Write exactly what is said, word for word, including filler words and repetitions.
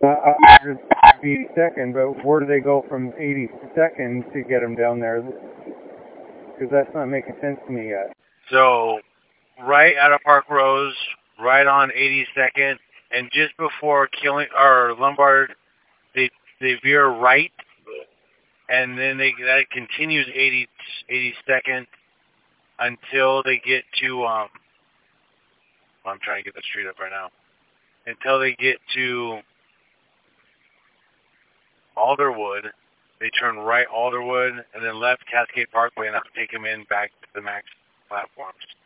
Uh, eighty-second, but where do they go from eighty-second to get them down there? Because that's not making sense to me yet. So, right out of Park Rose, right on eighty-second, and just before killing or Lombard, they they veer right, and then they that continues eighty, eighty-second until they get to um. I'm trying to get the street up right now. Until they get to Alderwood, they turn right Alderwood, and then left Cascade Parkway, and that'll take them in back to the Max platforms.